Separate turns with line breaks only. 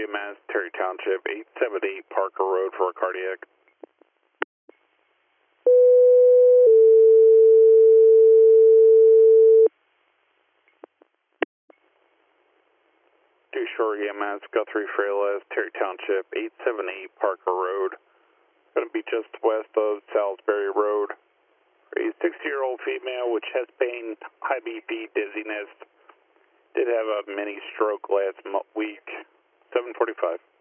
EMS, Terry Township, 878 Parker Road for a cardiac. Too Shore EMS, Guthrie Frailes, Terry Township, 878 Parker Road. Going to be just west of Salisbury Road. A 60-year-old female with chest pain, high BP, dizziness. Did have a mini stroke last week. 7:45.